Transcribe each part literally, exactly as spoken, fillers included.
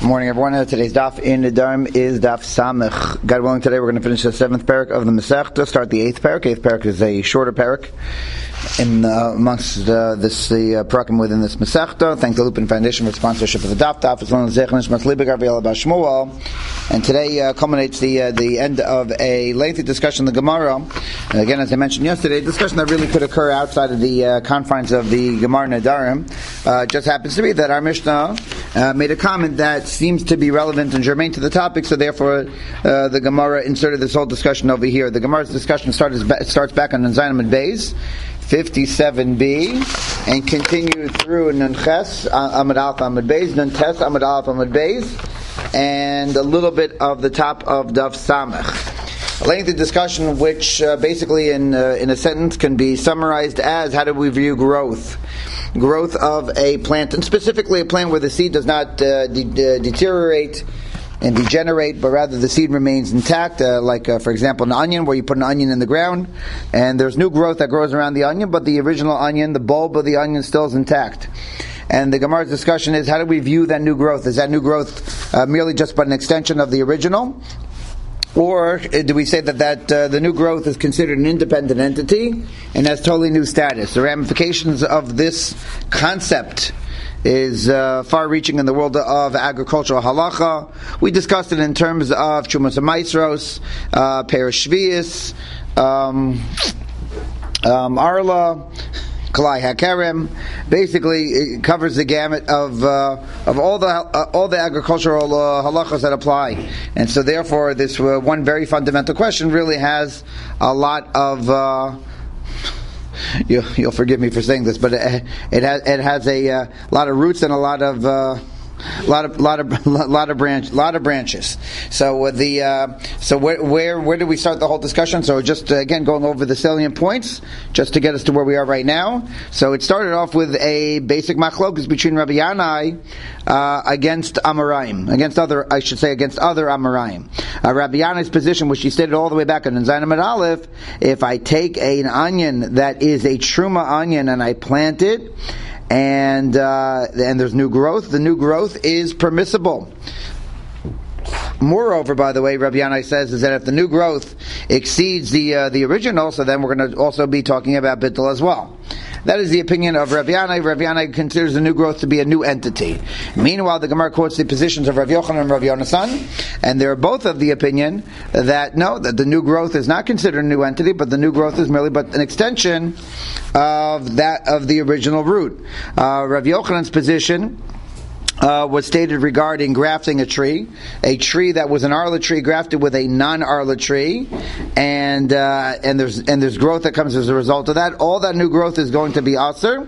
Good morning, everyone. Uh, today's daf in the Dharm is daf Samech. God willing, today we're going to finish the seventh parak of the Masechta, start the eighth parak. Eighth parak is a shorter parak in uh, amongst uh, this the uh, parakim within this Masechta. Thank the Lupin Foundation for sponsorship of the daf. Daf is one of the Zechanish Maslibik Aviel Bashmuel, and today uh, culminates the uh, the end of a lengthy discussion of the Gemara. And again, as I mentioned yesterday, a discussion that really could occur outside of the uh, confines of the Gemara Nedarim. Uh, just happens to be that our Mishnah uh, made a comment that seems to be relevant and germane to the topic, so therefore uh, the Gemara inserted this whole discussion over here. The Gemara's discussion starts, starts back on Zayin Amud Beis, fifty-seven b, and continued through Nun Ches, Amud Aleph, Amud Beis, Nun Tes, Amud Aleph, Amud Beis, and a little bit of the top of Daf Samech. A lengthy discussion which uh, basically in uh, in a sentence can be summarized as: how do we view growth? Growth of a plant, and specifically a plant where the seed does not uh, de- uh, deteriorate and degenerate, but rather the seed remains intact, uh, like uh, for example an onion, where you put an onion in the ground and there's new growth that grows around the onion, but the original onion, the bulb of the onion, still is intact. And the Gemara's discussion is: how do we view that new growth? Is that new growth uh, merely just but an extension of the original? Or do we say that, that uh, the new growth is considered an independent entity and has totally new status? The ramifications of this concept is uh, far-reaching in the world of agricultural halacha. We discussed it in terms of Chumas Maisros, uh, Perish Shvius, um, um, Arla, Kalai HaKerem. Basically, it covers the gamut of uh, of all the uh, all the agricultural uh, halachas that apply, and so therefore, this uh, one very fundamental question really has a lot of. Uh, you, you'll forgive me for saying this, but it, it has it has a uh, lot of roots and a lot of. Uh, A lot of, lot of, lot of branch, lot of branches. So uh, the, uh, so where, where, where do we start the whole discussion? So just uh, again going over the salient points, just to get us to where we are right now. So it started off with a basic machlokus between Rabbi Yanai uh, against Amoraim, against other, I should say, against other Amoraim. Uh, Rabbi Yanai's position, which he stated all the way back in Zayin Amud Aleph, if I take a, an onion that is a truma onion and I plant it, and uh, and there's new growth, the new growth is permissible. Moreover, by the way, Rabbi Yanai says is that if the new growth exceeds the uh, the original, so then we're going to also be talking about bittul as well. That is the opinion of Rabbi Yanai. Rabbi Yanai considers the new growth to be a new entity. Meanwhile, the Gemara quotes the positions of Rav Yochanan and Rav Yonasan, and they're both of the opinion that no, that the new growth is not considered a new entity, but the new growth is merely but an extension of that of the original root. Uh, Rav Yochanan's position Uh, was stated regarding grafting a tree, a tree that was an arla tree grafted with a non-arla tree, and uh, and there's and there's growth that comes as a result of that. All that new growth is going to be aser.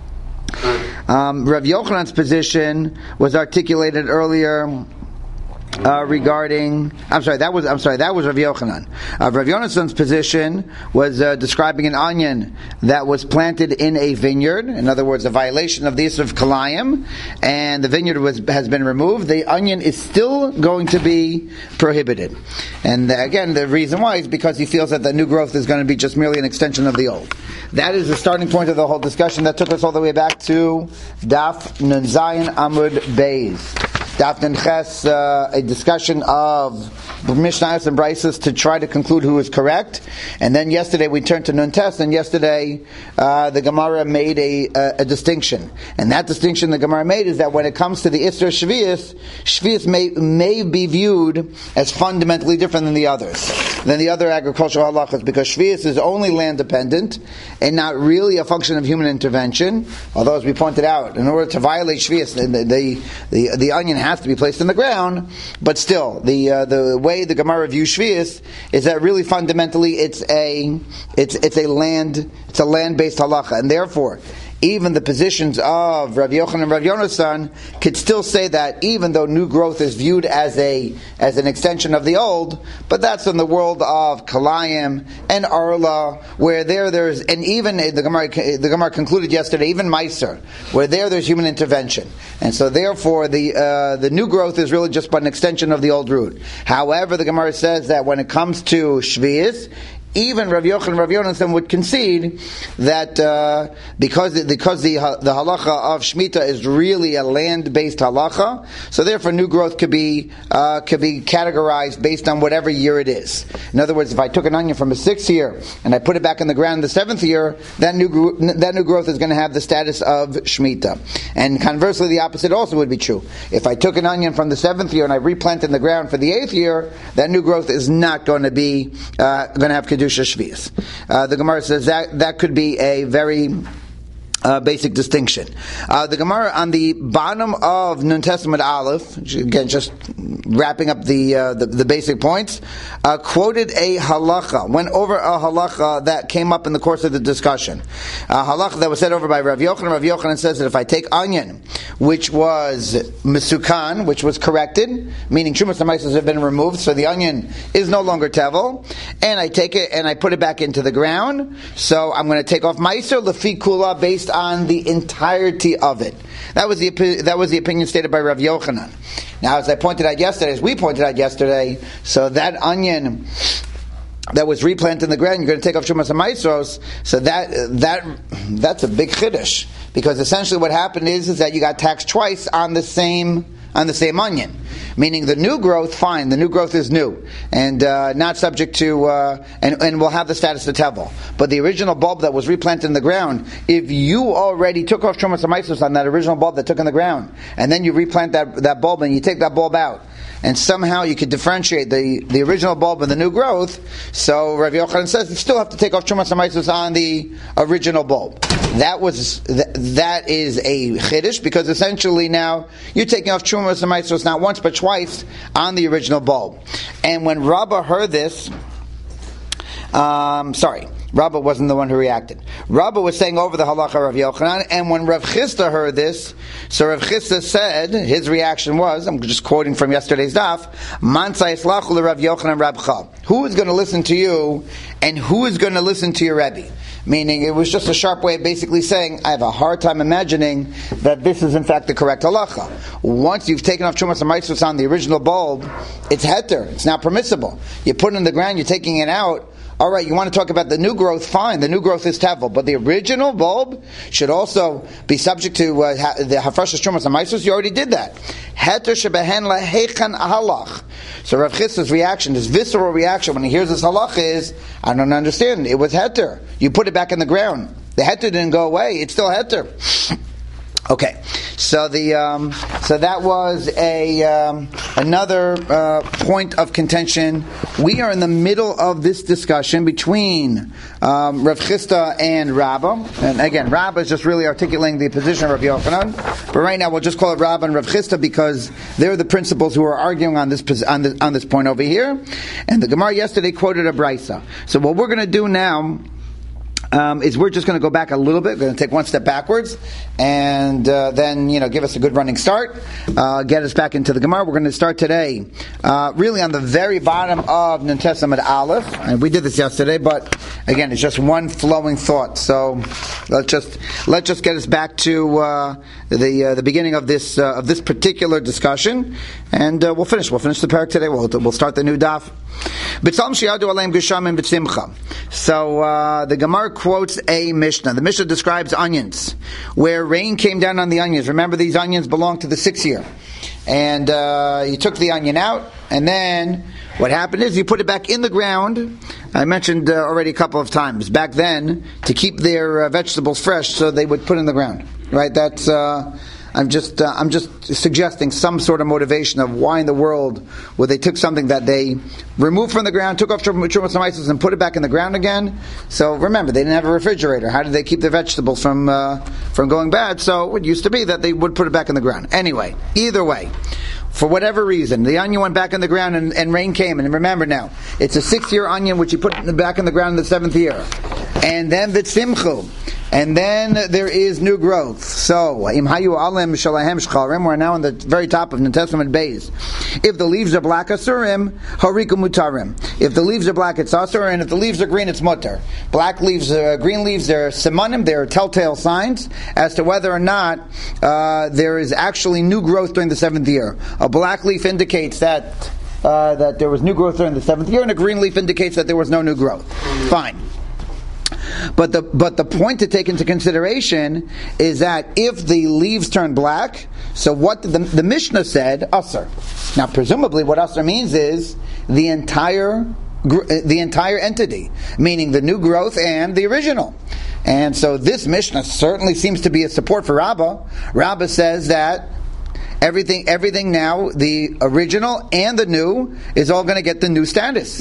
Um, Rav Yochanan's position was articulated earlier. Uh, regarding, I'm sorry, that was I'm sorry, that was Rav Yochanan. Uh, Rav Yonasan's position was uh, describing an onion that was planted in a vineyard. In other words, a violation of the Yisur of Kalayim, and the vineyard was has been removed. The onion is still going to be prohibited. And uh, again, the reason why is because he feels that the new growth is going to be just merely an extension of the old. That is the starting point of the whole discussion that took us all the way back to Daf Nun Zayin Amud Beis. Daf Nun Ches, uh, a discussion of Mishnayos and Braisos to try to conclude who is correct. And then yesterday we turned to Nun Tes, and yesterday uh, the Gemara made a, a, a distinction. And that distinction the Gemara made is that when it comes to the Isser Shvius, Shvius may, may be viewed as fundamentally different than the others, than the other agricultural halachas, because Shvius is only land dependent and not really a function of human intervention. Although, as we pointed out, in order to violate Shvius, the, the, the, the onion has to be placed in the ground, but still, the uh, the way the Gemara views Shvius is that really fundamentally it's a it's it's a land it's a land based halacha, and therefore even the positions of Rav Yochanan and Rav Yonasan could still say that even though new growth is viewed as a as an extension of the old, but that's in the world of Kalayim and Arla, where there there's and even the Gemara the Gemara concluded yesterday, even Meiser, where there there's human intervention, and so therefore the uh, the new growth is really just but an extension of the old root. However, the Gemara says that when it comes to Shvius, even Rav Yochanan and Rav Yonasan would concede that uh, because because the the halacha of Shemitah is really a land-based halacha, so therefore new growth could be uh, could be categorized based on whatever year it is. In other words, if I took an onion from a sixth year and I put it back in the ground in the seventh year, that new that new growth is going to have the status of Shemitah. And conversely, the opposite also would be true. If I took an onion from the seventh year and I replanted in the ground for the eighth year, that new growth is not going to be uh, going to have kedusha shvius. Uh, the Gemara says that that could be a very Uh, basic distinction. Uh, the Gemara on the bottom of Nun Testament Aleph, again just wrapping up the uh, the, the basic points, uh, quoted a halacha, went over a halacha that came up in the course of the discussion. A halacha that was said over by Rav Yochanan. Rav Yochanan says that if I take onion, which was mesukan, which was corrected, meaning Trumas HaMaasros have been removed, so the onion is no longer tevel, and I take it and I put it back into the ground, so I'm going to take off Meiser Lefi Kula based on the entirety of it. That was the that was the opinion stated by Rav Yochanan. Now, as I pointed out yesterday, as we pointed out yesterday, so that onion that was replanted in the ground, you're going to take off Trumas HaMaasros, so that that that's a big chiddush, because essentially what happened is is that you got taxed twice on the same on the same onion. Meaning the new growth, fine, the new growth is new and uh, not subject to, uh, and, and will have the status of tevel. But the original bulb that was replanted in the ground, if you already took off Trumas HaMaasros on that original bulb that took in the ground, and then you replant that, that bulb and you take that bulb out, and somehow you could differentiate the, the original bulb and the new growth, so Rav Yochanan says you still have to take off Trumas HaMaasros on the original bulb. That was th- that is a chiddush, because essentially now you're taking off Trumas HaMaasros not once but twice on the original bulb. And when Rabbah heard this, um, sorry, Rabbah wasn't the one who reacted. Rabbah was saying over the halacha of Rav Yochanan, and when Rav Chisda heard this, so Rav Chisda said, his reaction was, I'm just quoting from yesterday's daf, Man tzayis le Rav Yochanan Rabcha. Who is going to listen to you, and who is going to listen to your Rebbe? Meaning, it was just a sharp way of basically saying, I have a hard time imagining that this is in fact the correct halacha. Once you've taken off Trumas HaMaasros on the original bulb, it's heter, it's not permissible. You put it in the ground, you're taking it out. All right, you want to talk about the new growth, fine, the new growth is tevel, but the original bulb should also be subject to uh, ha- the hafrashas Trumas HaMaasros. You already did that. Heter shebehen lahechan halach. So Rav Chisda's reaction, his visceral reaction when he hears this halach is, I don't understand, it was heter. You put it back in the ground. The heter didn't go away, it's still heter. Okay, so the um, so that was a um, another uh, point of contention. We are in the middle of this discussion between um, Rav Chisda and Rabbah, and again, Rabbah is just really articulating the position of Rav Yochanan. But right now, we'll just call it Rabbah and Rav Chisda because they're the principals who are arguing on this on this, on this point over here. And the Gemara yesterday quoted a brisa. So what we're going to do now. Um, is we're just going to go back a little bit. We're going to take one step backwards, and uh, then you know give us a good running start, uh, get us back into the Gemara. We're going to start today, uh, really on the very bottom of Nun Testament Aleph, and we did this yesterday. But again, it's just one flowing thought. So let's just let's just get us back to uh, the uh, the beginning of this uh, of this particular discussion, and uh, we'll finish. We'll finish the parak today. We'll we'll start the new daf. So uh, the Gemara quotes a Mishnah. The Mishnah describes onions, where rain came down on the onions. Remember, these onions belong to the sixth year. And uh, you took the onion out, and then what happened is you put it back in the ground. I mentioned uh, already a couple of times, back then, to keep their uh, vegetables fresh, so they would put in the ground. Right? That's... Uh, I'm just uh, I'm just suggesting some sort of motivation of why in the world where they took something that they removed from the ground, took off Trumas HaMaasros and put it back in the ground again. So remember, they didn't have a refrigerator. How did they keep their vegetables from uh, from going bad? So it used to be that they would put it back in the ground. Anyway, either way, for whatever reason, the onion went back in the ground and, and rain came. And remember now, it's a six-year onion which you put back in the ground in the seventh year. And then v'tzimchu. And then there is new growth. So, im hayu alem shalahem shcharim. We're now on the very top of New Testament base. If the leaves are black, asurim, hariku mutarim. If the leaves are black, it's asur, and if the leaves are green, it's mutar. Black leaves, uh, green leaves, they're simanim, they're telltale signs as to whether or not uh, there is actually new growth during the seventh year. A black leaf indicates that uh, that there was new growth during the seventh year, and a green leaf indicates that there was no new growth. Fine. But the but the point to take into consideration is that if the leaves turn black, so what the, the Mishnah said, Asr. Now, presumably, what Asr means is the entire the entire entity, meaning the new growth and the original. And so this Mishnah certainly seems to be a support for Rabbah. Rabbah says that everything everything now, the original and the new, is all going to get the new status.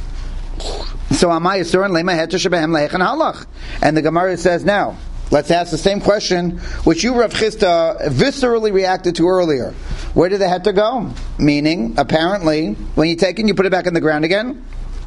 So Amay Yisur and Lema Heter Shebehem Leichan Halach. And the Gemara says now, let's ask the same question which you, Rav Chisda, viscerally reacted to earlier. Where did the Heter go? Meaning, apparently, when you take it, you put it back in the ground again.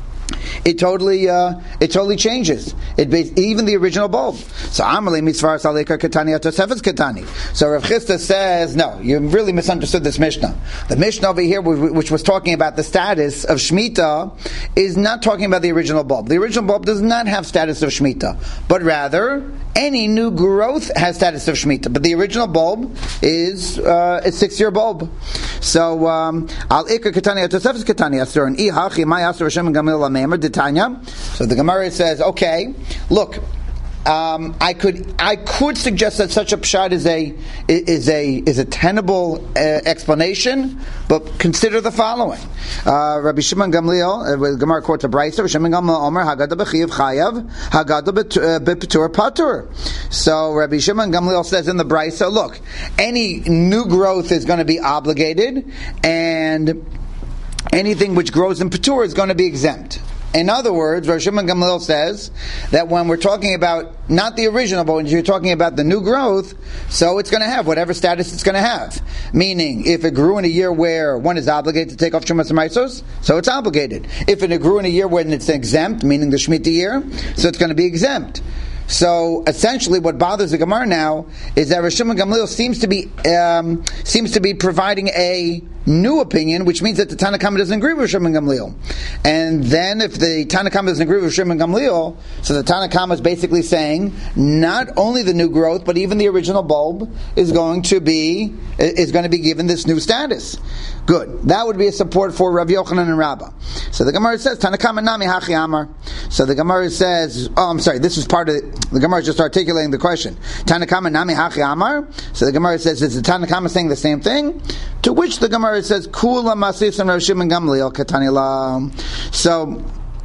It totally, uh, it totally changes. It even the original bulb. So Amalei Mitzvah Salika Katani Atosefes Katani. So Rav Chisda says, no, you really misunderstood this Mishnah. The Mishnah over here, which was talking about the status of Shemitah, is not talking about the original bulb. The original bulb does not have status of Shemitah, but rather any new growth has status of Shemitah. But the original bulb is uh, a six-year bulb. So Al Ikar Katani Atosefes Katani Asur and Ihachi May Asur Hashem and Gamil So the Gemara says, okay, look, um, I could I could suggest that such a pshat is a is a is a tenable uh, explanation, but consider the following: uh, Rabbi Shimon Gamliel, uh, Gemara quotes a brayso. Shimon Gamliel Omer Haggadah b'chiyav chayav, Haggadah b'petur patur. So Rabbi Shimon Gamliel says in the brayso, look, any new growth is going to be obligated, and anything which grows in Patur is going to be exempt. In other words, Rosh Shimon Gamliel says that when we're talking about not the original, but when you're talking about the new growth, so it's going to have whatever status it's going to have. Meaning, if it grew in a year where one is obligated to take off Shumas and Maisos, so it's obligated. If it grew in a year when it's exempt, meaning the Shemitah year, so it's going to be exempt. So essentially, what bothers the Gemara now is that Rosh Shimon Gamliel seems to be um, seems to be providing a new opinion, which means that the Tanna Kama doesn't agree with Rosh Shimon Gamliel. And then, if the Tanna Kama doesn't agree with Rosh Shimon Gamliel, so the Tanna Kama is basically saying not only the new growth, but even the original bulb is going to be is going to be given this new status. Good. That would be a support for Rav Yochanan and Rabbah. So the Gemara says Tanna Kama Nami Hachi Amar. So the Gemara says, oh, I'm sorry, this is part of the, the Gemara is just articulating the question. Tanna Kama Nami Hachi Amar. So the Gemara says, is the Tanna Kama saying the same thing? To which the Gemara says, Kula Masif and Rav Shimon Gamliel Katani La. So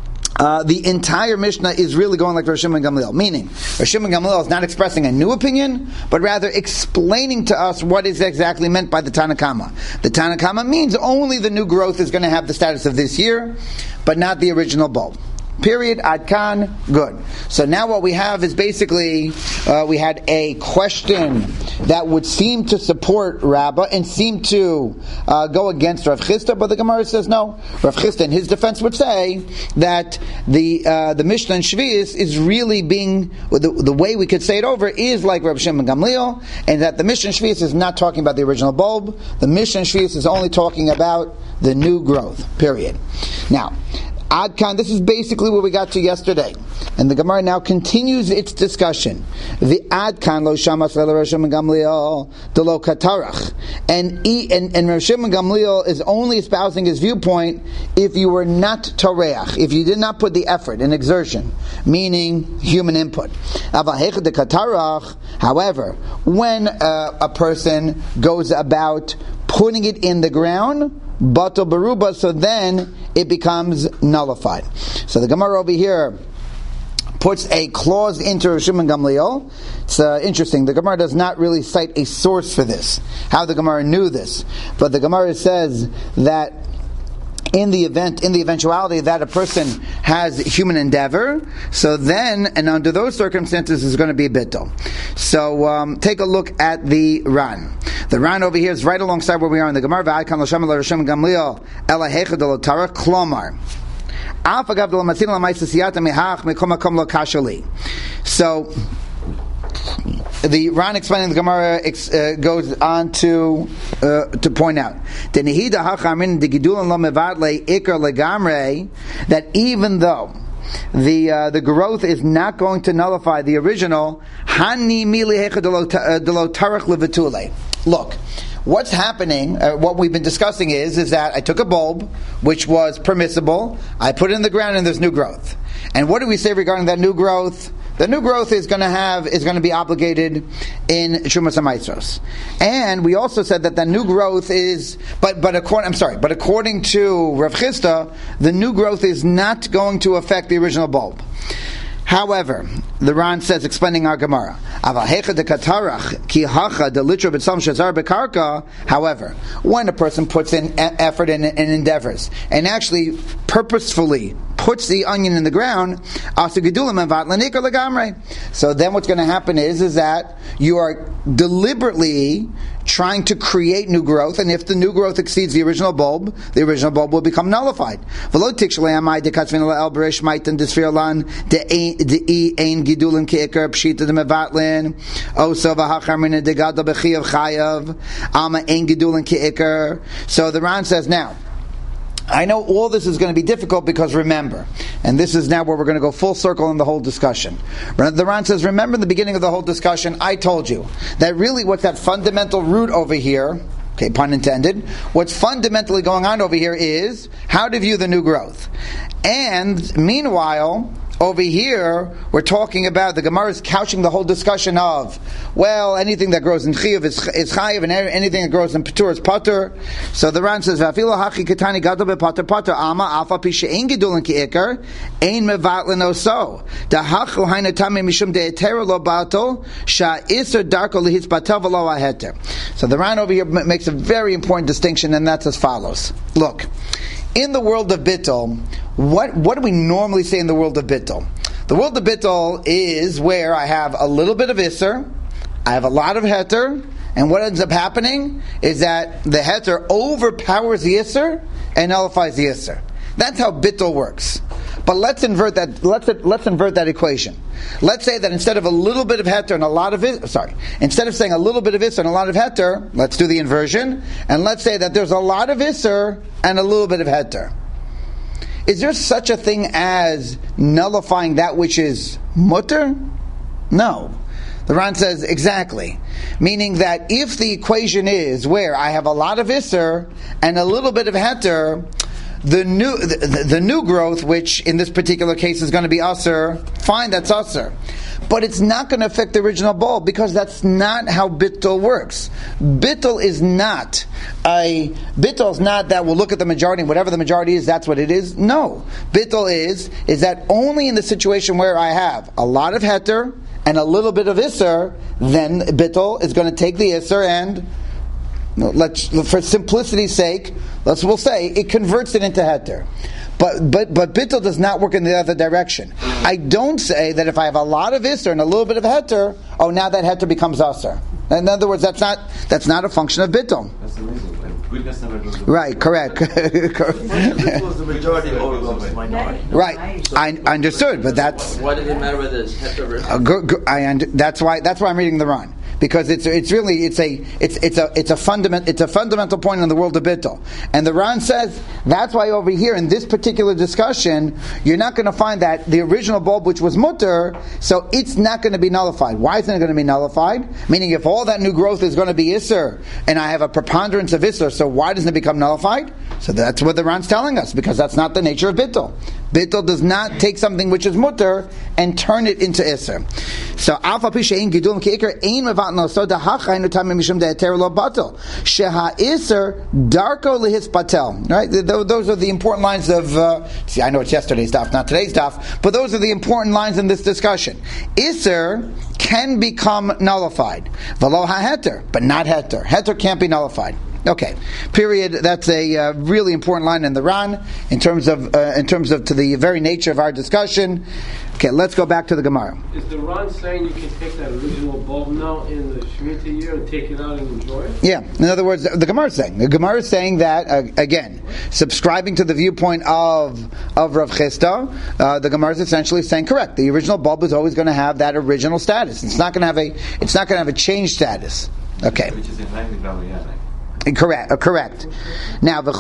Uh, the entire Mishnah is really going like Rosh Shimon Gamliel, meaning Rosh Shimon Gamliel is not expressing a new opinion, but rather explaining to us what is exactly meant by the Tanna Kama. The Tanna Kama means only the new growth is going to have the status of this year, but not the original bulb. Period. Ad kan. Good. So now what we have is basically uh, we had a question that would seem to support Rabbah and seem to uh, go against Rav Chisda, but the Gemara says no. Rav Chisda, in his defense, would say that the uh, the Mishnah in Shvius is really being the, the way we could say it over is like Rav Shimon Gamliel, and that the Mishnah in Shvius is not talking about the original bulb. The Mishnah in Shvius is only talking about the new growth. Period. Now, Adkan, this is basically what we got to yesterday. And the Gemara now continues its discussion. The Adkan lo shamas v'lo Rosh Shimon Gamliel de lo katarach. And, and, and Rosh Shimon Gamliel is only espousing his viewpoint if you were not toreach, if you did not put the effort and exertion, meaning human input. However, when uh, a person goes about putting it in the ground, Batal Baruba, so then it becomes nullified. So the Gemara over here puts a clause into Rosh Shimon Gamliel. It's uh, interesting. The Gemara does not really cite a source for this, how the Gemara knew this. But the Gemara says that in the event, in the eventuality that a person has human endeavor, so then, and under those circumstances, is going to be bittul. So um, take a look at the Ran. The Ran over here is right alongside where we are in the Gemara. V'aykan lo shama lo Rosh Shimon Gamliel ela heichad lo tarach klomar. Af agav lo matzin lo ma'isa siyata mihach mikom makom lo kashali. So the Ran explaining the Gemara uh, goes on to uh, to point out that even though the uh, the growth is not going to nullify the original, look, what's happening, uh, what we've been discussing is, is that I took a bulb, which was permissible, I put it in the ground and there's new growth. And what do we say regarding that new growth? The new growth is going to have is going to be obligated in Trumas HaMaasros, and we also said that the new growth is, but but according I'm sorry, but according to Rav Chisda, the new growth is not going to affect the original bulb. However, the Ran says, explaining our Gemara, however, when a person puts in effort and, and endeavors, and actually purposefully puts the onion in the ground, so then what's going to happen is, is that you are deliberately trying to create new growth, and if the new growth exceeds the original bulb, the original bulb will become nullified. So the Ran says, now, I know all this is going to be difficult because remember, and this is now where we're going to go full circle in the whole discussion. The Ran says, remember in the beginning of the whole discussion, I told you that really what's that fundamental root over here, okay, pun intended, what's fundamentally going on over here is how to view the new growth. And meanwhile, over here, we're talking about, the Gemara is couching the whole discussion of, well, anything that grows in Chiyuv is, is Chayiv, and anything that grows in Patur is Patur. So the Ran says, V'afilo hachi ketani gadol bepatur patur, ama alfa pi she'ein gidulin ki'ikar, ein mevatlin oso. Dahachu haina tami mishum de'etera lo bato, sha'isr darko lehis batel v'lo aheter. So the Ran over here makes a very important distinction, and that's as follows. Look, in the world of Bittul, what what do we normally say in the world of Bittul? The world of Bittul is where I have a little bit of Isser, I have a lot of Heter, and what ends up happening is that the Heter overpowers the Isser and nullifies the Isser. That's how Bittul works. But let's invert that. Let's let's invert that equation. Let's say that instead of a little bit of heter and a lot of is, sorry, instead of saying a little bit of isser and a lot of heter, let's do the inversion, and let's say that there's a lot of isser and a little bit of heter. Is there such a thing as nullifying that which is mutter? No. The Ran says exactly, meaning that if the equation is where I have a lot of isser and a little bit of heter, The new the, the, the new growth, which in this particular case is going to be usher, fine, that's usher. But it's not going to affect the original bulb because that's not how Bittul works. Bittul is not a Bittul is not that we'll look at the majority and whatever the majority is, that's what it is. No, Bittul is is that only in the situation where I have a lot of heter and a little bit of isser, then Bittul is going to take the isser and, let's, for simplicity's sake, let's we'll say it converts it into heter. But but but Bittul does not work in the other direction. I don't say that if I have a lot of isser and a little bit of heter, oh, now that heter becomes aser. In other words, that's not that's not a function of Bittul. That's the reason. Goodness never goes to right, correct. The majority overwhelms the minority. Right, I understood, but that's why did it matter whether it's heter versus? Uh, go, go, I under, that's why that's why I'm reading the Ran. Because it's it's really it's a it's it's a it's a fundament it's a fundamental point in the world of Bittul, and the Ran says that's why over here in this particular discussion you're not going to find that the original bulb which was mutter, so it's not going to be nullified. Why isn't it going to be nullified? Meaning, if all that new growth is going to be isser, and I have a preponderance of isser, so why doesn't it become nullified? So that's what the Ran's telling us, because that's not the nature of Bittul. Bittul does not take something which is mutter and turn it into isser. So alpha pisha ein gidul keikar ein mevatno so da hachainu tamim mishum da eter lo batel sheha isser darko lehis batel. Right, those are the important lines of. Uh, see, I know it's yesterday's daf, not today's daf, but those are the important lines in this discussion. Isser can become nullified, v'lo ha-heter, but not heter. Heter can't be nullified. Okay, period. That's a uh, really important line in the Ran in terms of uh, in terms of to the very nature of our discussion. Okay, let's go back to the Gemara. Is the Ran saying you can take that original bulb now in the Shemitah year and take it out and enjoy it? Yeah. In other words, the Gemara is saying the Gemara is saying that uh, again, subscribing to the viewpoint of of Rav Chisda, uh, the Gemara is essentially saying correct. The original bulb is always going to have that original status. It's not going to have a it's not going to have a changed status. Okay. Which is in line with Rabbi Yana. Correct. Uh, correct. Now, the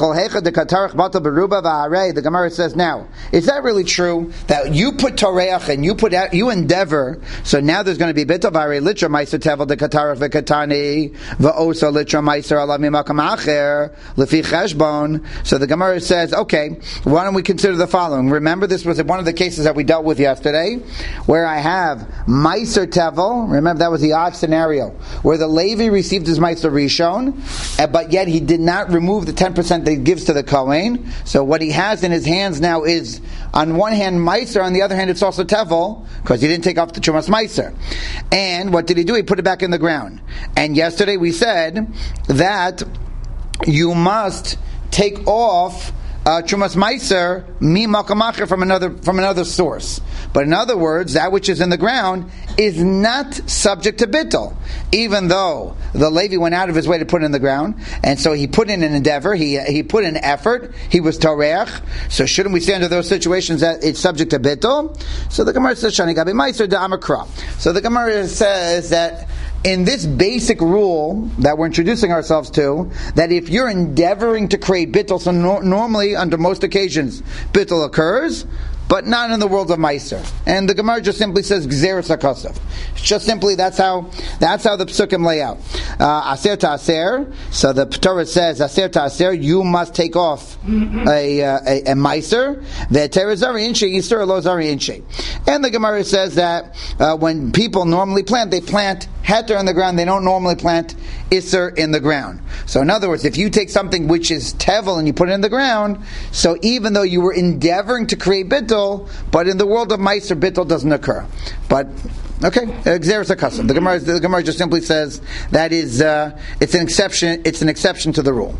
Gemara says, now, is that really true that you put toreach and you put out, you endeavor? So now there's going to be bit of are litra meiser tevel de katarach vekatani va'osa litra meiser alav mimakam acher lefi cheshbon. So the Gemara says, okay, why don't we consider the following? Remember, this was one of the cases that we dealt with yesterday, where I have meiser tevel. Remember, that was the odd scenario where the Levi received his meiser rishon, but yet he did not remove the ten percent that he gives to the Kohen. So what he has in his hands now is, on one hand, Meiser, on the other hand, it's also Tevel, because he didn't take off the Chumas Meiser. And what did he do? He put it back in the ground. And yesterday we said that you must take off Uh, Chumas Meiser mi makamacher from another from another source. But in other words, that which is in the ground is not subject to bittul, even though the Levi went out of his way to put it in the ground, and so he put in an endeavor, he he put in effort, he was toreach. So shouldn't we say under those situations that it's subject to bittul? So the Gemara says Shani Gabi Meiser da Amakra. So the Gemara says that in this basic rule that we're introducing ourselves to, that if you're endeavoring to create bittul, so no, normally, under most occasions, bittul occurs, but not in the world of Meiser. And the Gemara just simply says Gzeres HaKosov. It's just simply, that's how that's how the Psukim lay out. Uh, aser ta'aser, so the Torah says, Aser ta'aser, you must take off a, uh, a, a Meiser, ve'ter zari inche, yisur lo zari inche. And the Gemara says that uh, when people normally plant, they plant heter in the ground, they don't normally plant iser in the ground. So in other words, if you take something which is tevel and you put it in the ground, so even though you were endeavoring to create bittul, but in the world of Meiser, bittul doesn't occur. But okay, Gzeres HaKosov. The Gemara, the Gemara just simply says that is uh, it's an exception. It's an exception to the rule.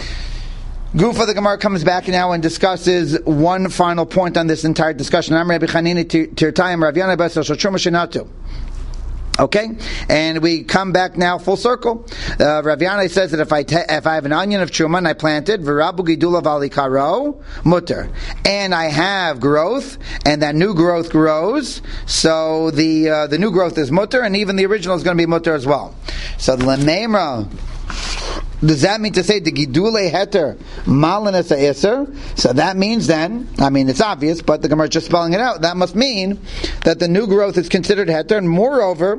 Gufa, the Gemara comes back now and discusses one final point on this entire discussion. I'm Rabbi Chanina Tirtayim Rav Yana Bas Shachuma Shinatu. Okay, and we come back now full circle. Uh, Rav Yanai says that if I te- if I have an onion of truma and I plant it, v'rabu gidula v'alikaro mutter, and I have growth, and that new growth grows, so the uh, the new growth is mutter, and even the original is going to be mutter as well. So the lememra. Does that mean to say the gidule heter malinas ha'eser? So that means then, I mean it's obvious, but the Gemara is just spelling it out. That must mean that the new growth is considered heter, and moreover,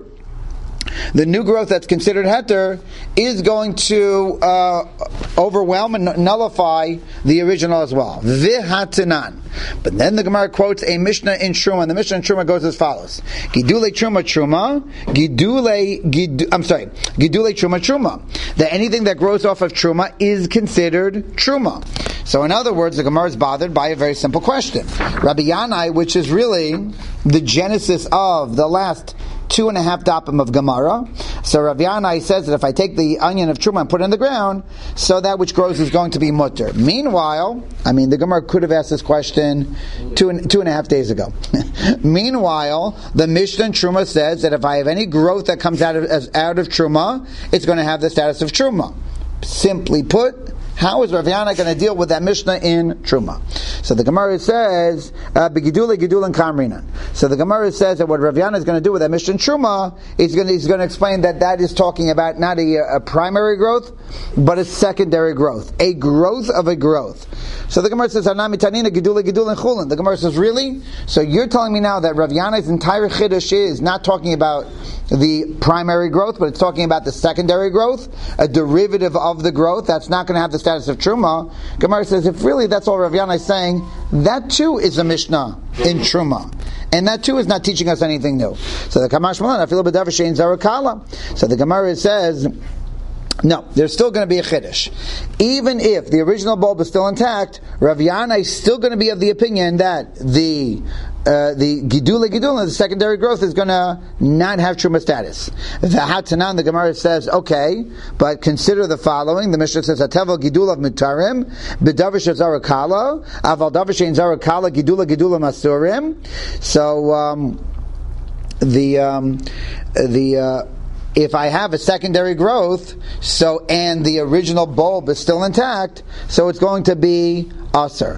the new growth that's considered heter is going to uh, overwhelm and nullify the original as well. V'hatanan. But then the Gemara quotes a Mishnah in Truma, and the Mishnah in Truma goes as follows: Gidule Truma Truma, Gidule, Gidu, I'm sorry, Gidule Truma Truma. That anything that grows off of Truma is considered Truma. So in other words, the Gemara is bothered by a very simple question. Rabbi Yanai, which is really the genesis of the last two and a half dapim of Gemara. So Rav Yanai says that if I take the onion of Truma and put it in the ground, so that which grows is going to be mutter. Meanwhile, I mean, the Gemara could have asked this question two and, two and a half days ago. Meanwhile, the Mishnah in Truma says that if I have any growth that comes out of, as, out of Truma, it's going to have the status of Truma. Simply put, how is Rav Yana going to deal with that Mishnah in Truma? So the Gemara says, "Begidule gidul and kamrinan." So the Gemara says that what Rav Yana is going to do with that Mishnah in Truma is going to, he's going to explain that that is talking about not a, a primary growth, but a secondary growth, a growth of a growth. So the Gemara says, "Hanami tanina gidule gidul and chulin." The Gemara says, "Really? So you're telling me now that Rav Yana's entire chiddush is not talking about the primary growth, but it's talking about the secondary growth, a derivative of the growth that's not going to have the status of Truma." Gemara says, if really that's all Rav Yana is saying, that too is a Mishnah in Truma. And that too is not teaching us anything new. So the Kamash Malan, I feel a bit of shein zarakala. So the Gemara says, no, there's still going to be a chiddush. Even if the original bulb is still intact, Rav Yana is still going to be of the opinion that the uh, the gidula gidula, the secondary growth, is going to not have truma status. The Hatanan, the Gemara says, okay, but consider the following. The Mishnah says, "Hatevel gidula mutarim, b'davish zarakala, aval davish ein zarakala gidula gidula masurim." So um, the um, the uh, if I have a secondary growth, so and the original bulb is still intact, so it's going to be aser.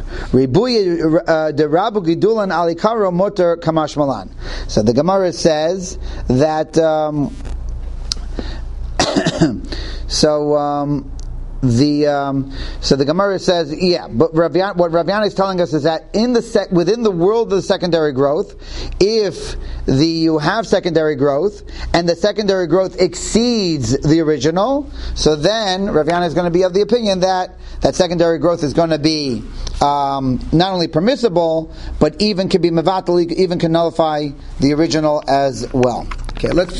Ribuy de rabu gidulan alikaro motor kamash malan. So the Gemara says that. Um, so. Um, the um, so the Gemara says, yeah, but Rav Yana, what Rav Yana is telling us is that in the sec, within the world of the secondary growth, if the you have secondary growth and the secondary growth exceeds the original, so then Rav Yana is going to be of the opinion that that secondary growth is going to be um, not only permissible, but even can be mevatel, even can nullify the original as well. Okay, let's.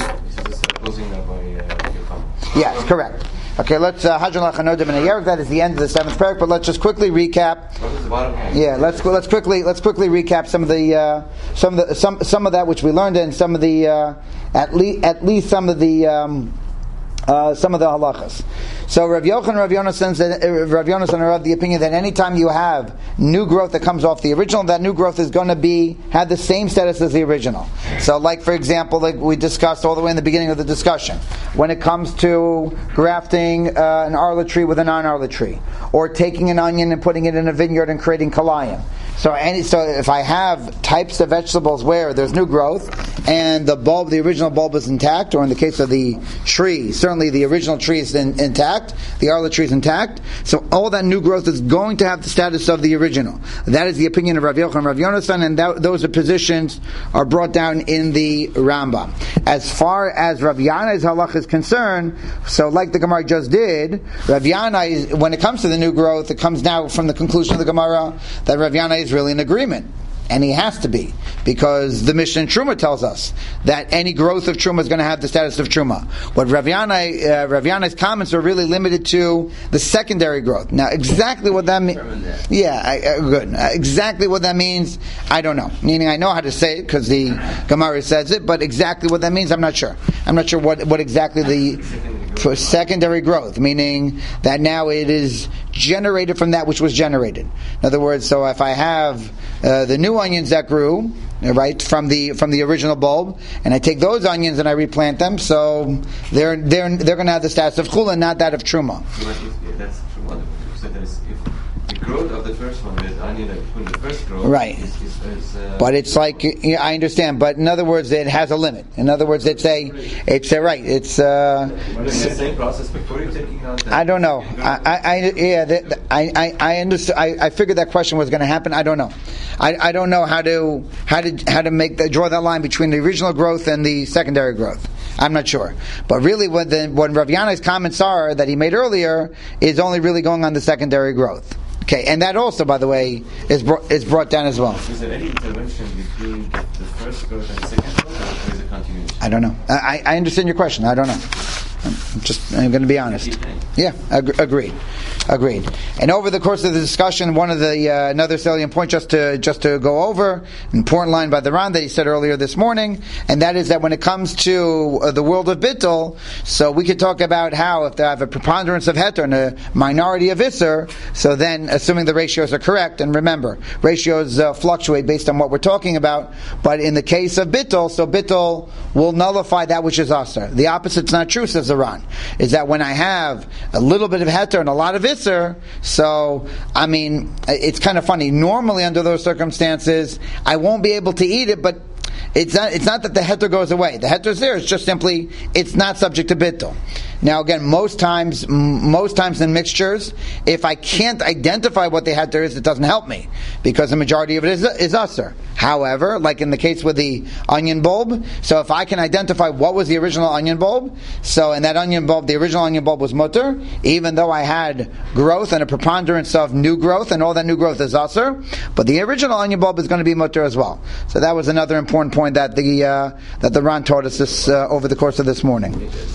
Yes, correct. Okay, let's Hadron Lachanodim and Ayerek. That is the end of the seventh parak. But let's just quickly recap. What is the bottom line? Yeah, let's let's quickly let's quickly recap some of the uh, some of the some some of that which we learned and some of the uh, at least at least some of the um, uh, some of the halachas. So Rav Yochanan and Rav Yonasan, uh, Rav Yonasan are of the opinion that anytime you have new growth that comes off the original, that new growth is going to be have the same status as the original. So, like for example, like we discussed all the way in the beginning of the discussion, when it comes to grafting uh, an arla tree with a non-arla tree, or taking an onion and putting it in a vineyard and creating kalayim. So, any, so if I have types of vegetables where there's new growth and the bulb, the original bulb is intact, or in the case of the tree, certainly the original tree is in, intact, the arla tree is intact, so all that new growth is going to have the status of the original. That is the opinion of Rav Yochanan and Rav Yonasan, and that, those are positions are brought down in the Rambam. As far as Rav Yana's halach is concerned, so like the Gemara just did, Rav Yana, is, when it comes to the new growth, it comes now from the conclusion of the Gemara that Rav Yana is really in agreement. And he has to be, because the Mishnah in Truma tells us that any growth of Truma is going to have the status of Truma. What Rav Yana, uh, Rav Yana's comments are really limited to the secondary growth. Now, exactly what that means, yeah, I, uh, good. Uh, exactly what that means, I don't know. Meaning, I know how to say it because the Gemara says it, but exactly what that means, I'm not sure. I'm not sure what, what exactly the for secondary growth, meaning that now it is generated from that which was generated. In other words, so if I have uh, the new onions that grew, right, from the from the original bulb, and I take those onions and I replant them, so they're they're they're going to have the status of chula, not that of truma. If that's truma. So that is if the growth of the first one, the onion that put in the first growth, right? Is, is, is, uh, but it's like, yeah, I understand. But in other words, it has a limit. In other words, it's a, it's a right. It's. Uh, the same process before you taking out. That I don't know. I, I, I yeah, the, the, I, I, I understood. I, I figured that question was going to happen. I don't know. I, I don't know how to how to how to make the, draw that line between the original growth and the secondary growth. I'm not sure. But really, what the what Rav Yana's comments are that he made earlier is only really going on the secondary growth. Okay, and that also, by the way, is brought, is brought down as well. Is there any intervention between the, the first growth and the second growth, or is it continuation? I don't know. I, I understand your question. I don't know. I'm just, I'm going to be honest. Yeah, ag- agreed, agreed. And over the course of the discussion, one of the uh, another salient point just to just to go over, an important line by the Ran that he said earlier this morning, and that is that when it comes to uh, the world of bittul, so we could talk about how if they have a preponderance of heter and a minority of iser, so then assuming the ratios are correct, and remember ratios uh, fluctuate based on what we're talking about, but in the case of bittul, so bittul will nullify that which is asar. The opposite's not true, says the Ran, is that when I have a little bit of heter and a lot of iser, so I mean it's kind of funny. Normally under those circumstances I won't be able to eat it, but it's not it's not that the heter goes away. The heter is there, it's just simply it's not subject to bittul. Now again, most times m- most times in mixtures, if I can't identify what the heter is, it doesn't help me, because the majority of it is, is usher. However, like in the case with the onion bulb, so if I can identify what was the original onion bulb, so in that onion bulb, the original onion bulb was mutter, even though I had growth and a preponderance of new growth, and all that new growth is usher, but the original onion bulb is going to be mutter as well. So that was another important point that the uh, that the Ran taught us this uh, over the course of this morning.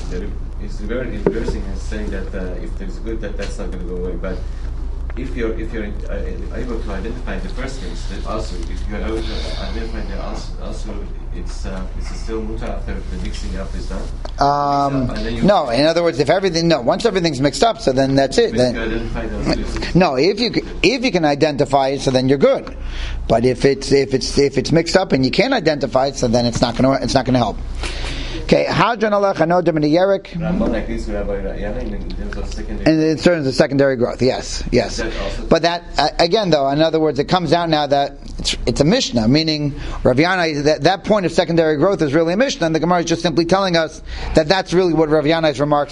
It's very interesting in saying that uh, if there's good, that that's not going to go away. But if you're if you're uh, able to identify the first case, that also if you're able to identify the also, also it's uh, it's still mutar after the mixing up is done. Um, up, no, in other words, if everything no, once everything's mixed up, so then that's it. Then, no, if you if you can identify it, so then you're good. But if it's if it's if it's mixed up and you can't identify it, so then it's not going to it's not going to help. Okay, Hadron Allah Chanodim and Yerik. In terms of secondary growth, yes, yes. But that uh, again, though, in other words, it comes out now that it's, it's a Mishnah, meaning Rav Yana, that that point of secondary growth is really a Mishnah, and the Gemara is just simply telling us that that's really what Rav Yana's remarks were.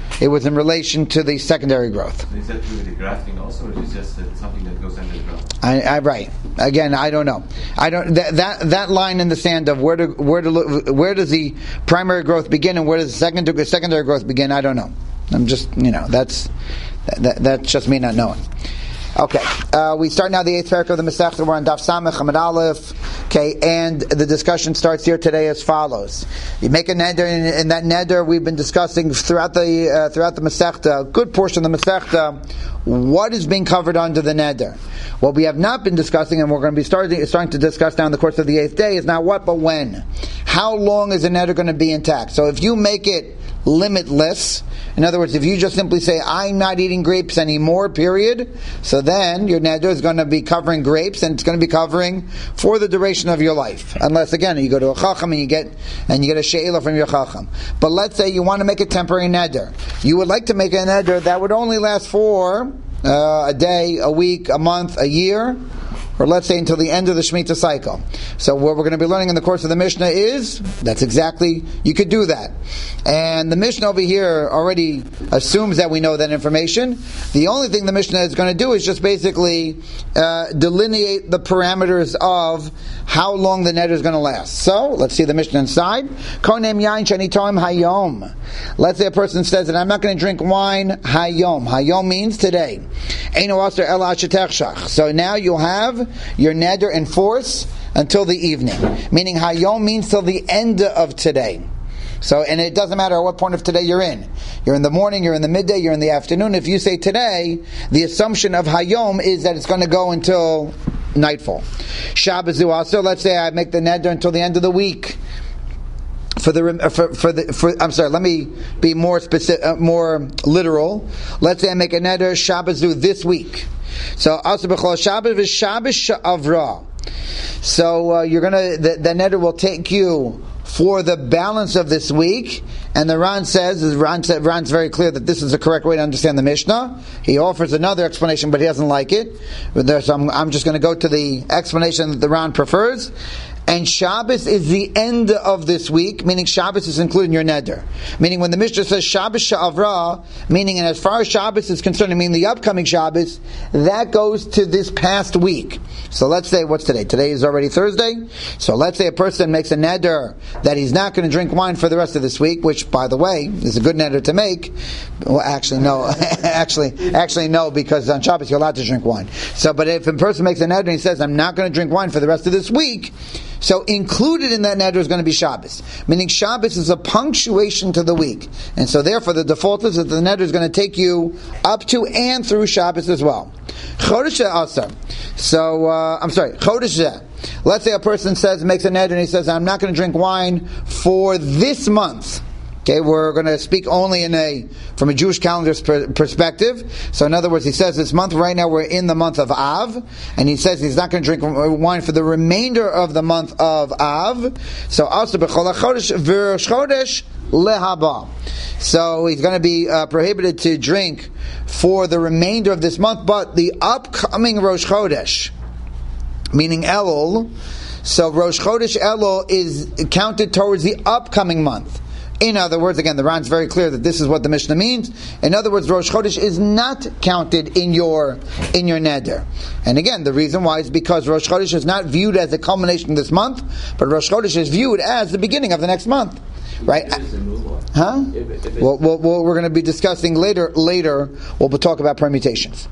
it was in relation to the secondary growth. Is that really grafting also, or is it just uh, something that goes under the ground? I, I, right. Again, I don't know. I don't that, that that line in the sand of where to where to look, where does the primary growth begin and where does the secondary secondary growth begin? I don't know. I'm just you know that's that, that's just me not knowing. Okay, uh, we start now the eighth parak of the Masechta. We're on Daf Samech Amud Aleph. Okay, and the discussion starts here today as follows: you make a neder, and in that neder we've been discussing throughout the uh, throughout the Masechta, a good portion of the Masechta, what is being covered under the neder. What we have not been discussing, and we're going to be starting starting to discuss now in the course of the eighth day, is not what but when. How long is the neder going to be intact? So if you make it limitless, in other words, if you just simply say, I'm not eating grapes anymore, period, so then your neder is going to be covering grapes, and it's going to be covering for the duration of your life. Unless, again, you go to a chacham and you get and you get a she'elah from your chacham. But let's say you want to make a temporary neder. You would like to make a neder that would only last for uh, a day, a week, a month, a year, or let's say until the end of the Shemitah cycle. So what we're going to be learning in the course of the Mishnah is, that's exactly, you could do that. And the Mishnah over here already assumes that we know that information. The only thing the Mishnah is going to do is just basically uh, delineate the parameters of how long the neder is going to last. So, let's see the Mishnah inside. Konem yain shani toim hayom. Let's say a person says that I'm not going to drink wine hayom. Hayom means today. Eino aser ela ashetechshach. So now you'll have your neder in force until the evening. Meaning hayom means till the end of today. So, and it doesn't matter at what point of today you're in. You're in the morning, you're in the midday, you're in the afternoon. If you say today, the assumption of hayom is that it's going to go until nightfall. Shabbos also, let's say I make the neder until the end of the week. For the for for the for, I'm sorry. Let me be more specific, uh, more literal. Let's say I make a neder Shabbos this week. So also b'chol Shabbos is Shabbos Sha'avra. So uh, you're gonna the, the neder will take you for the balance of this week, and the Ran says, Ran said, Ran's very clear that this is the correct way to understand the Mishnah. He offers another explanation, but he doesn't like it. So I'm, I'm just going to go to the explanation that the Ran prefers. And Shabbos is the end of this week, meaning Shabbos is included in your neder. Meaning when the Mishnah says Shabbos Sha'avra, meaning and as far as Shabbos is concerned, I mean the upcoming Shabbos, that goes to this past week. So let's say, what's today? Today is already Thursday. So let's say a person makes a neder that he's not going to drink wine for the rest of this week, which, by the way, is a good neder to make. Well, actually, no. actually, actually, no, because on Shabbos you're allowed to drink wine. So, but if a person makes a neder and he says, I'm not going to drink wine for the rest of this week, so included in that neder is going to be Shabbos. Meaning Shabbos is a punctuation to the week. And so therefore the default is that the neder is going to take you up to and through Shabbos as well. Chodesh Asar. So, uh, I'm sorry, Chodesh Zeh. Let's say a person says, makes a neder and he says, I'm not going to drink wine for this month. Okay, we're going to speak only in a from a Jewish calendar's per, perspective. So in other words, he says this month, right now we're in the month of Av, and he says he's not going to drink wine for the remainder of the month of Av. So also b'chol chodesh v'rosh chodesh lehaba. So he's going to be uh, prohibited to drink for the remainder of this month, but the upcoming Rosh Chodesh, meaning Elul, so Rosh Chodesh Elul is counted towards the upcoming month. In other words, again, the Ran's very clear that this is what the Mishnah means. In other words, Rosh Chodesh is not counted in your in your neder. And again, the reason why is because Rosh Chodesh is not viewed as a culmination of this month, but Rosh Chodesh is viewed as the beginning of the next month. Right? Huh? Well, well, well, we're going to be discussing later. Later, we'll talk about permutations.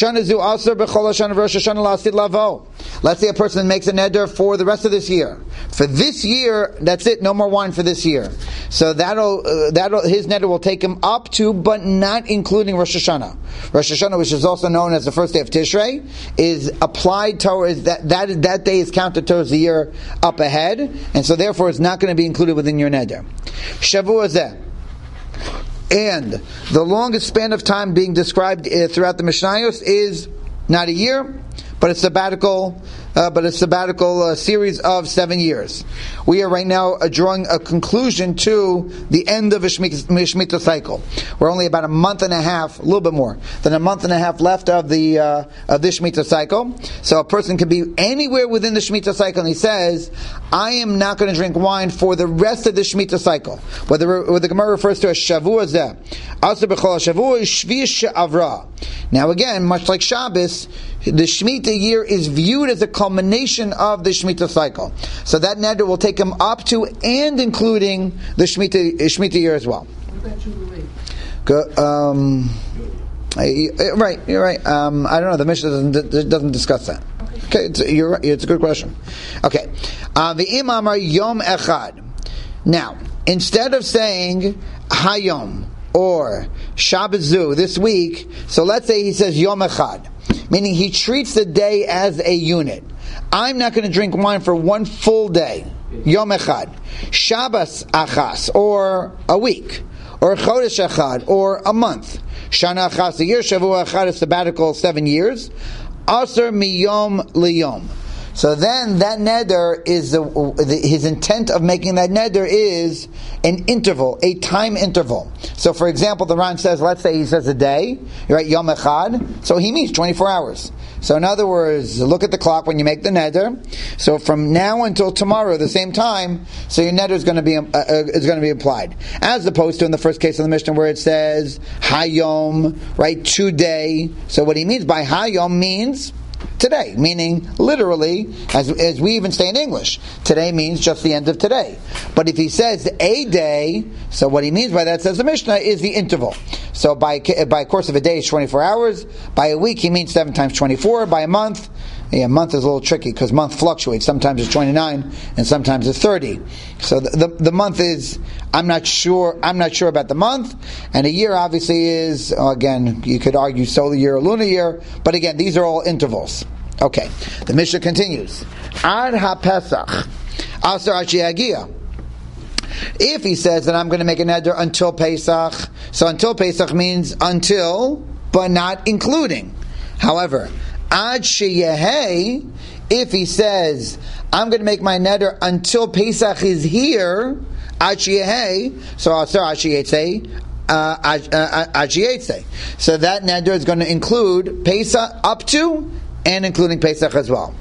Let's say a person makes a neder for the rest of this year. For this year, that's it. No more wine for this year. So that'll uh, that'll his neder will take him up to, but not including Rosh Hashanah. Rosh Hashanah, which is also known as the first day of Tishrei, is applied towards that that that day is counted towards the year up ahead, and so therefore it's not going to be included within your neder. Shavua Zeh. And the longest span of time being described uh, throughout the Mishnayos is not a year, but a sabbatical, uh, but a sabbatical uh, series of seven years. We are right now uh, drawing a conclusion to the end of a Shemitah cycle. We're only about a month and a half, a little bit more than a month and a half left of the uh, of this Shemitah cycle. So a person can be anywhere within the Shemitah cycle, and he says, I am not going to drink wine for the rest of the Shemitah cycle. What the, what the Gemara refers to as Shavua Zeh. Also, B'chol Shavua is Shvi She'avra. Now again, much like Shabbos, the Shemitah year is viewed as a culmination of the Shemitah cycle. So that neder will take him up to and including the Shemitah, Shemitah year as well. What about Jubilee? Go, um, I, right, you're right. Um, I don't know. The Mishnah doesn't doesn't discuss that. Okay, it's, you're right. It's a good question. Okay, the Imam are Yom Echad. Now, instead of saying Hayom or Shabbazu this week, so let's say he says Yom Echad, meaning he treats the day as a unit. I'm not going to drink wine for one full day. Yom Echad, Shabbos Achas, or a week, or Chodesh Echad, or a month. Shana Achas, a year. Shavua Echad, a sabbatical, seven years. Aser miyom liyom. So then that neder is the, the, his intent of making that neder is an interval, a time interval. So for example, the Ran says, let's say he says a day, right, Yom Echad, so he means twenty-four hours. So in other words, look at the clock when you make the neder. So from now until tomorrow, the same time, so your neder is going to be uh, uh, is going to be applied, as opposed to in the first case of the Mishnah where it says Hayom, right, today. So what he means by Hayom means today, meaning literally, as, as we even say in English, today means just the end of today. But if he says a day, so what he means by that, says the Mishnah, is the interval. So by by course of a day is twenty-four hours. By a week he means seven times twenty-four. By a month, yeah, a month is a little tricky because month fluctuates. Sometimes it's twenty-nine and sometimes it's thirty. So the, the the month is, I'm not sure. I'm not sure about the month, and a year obviously is, again, you could argue solar year or lunar year, but again, these are all intervals. Okay, the Mishnah continues. Ad ha-Pesach, Asar Achiagia. If he says that I'm going to make a neder until Pesach, so until Pesach means until, but not including. However, Ad Sheyehei, if he says I'm going to make my neder until Pesach is here, Ad Sheyehei, so Asar Achiyetzei, Uh, uh, so that neder is going to include Pesach up to and including Pesach as well.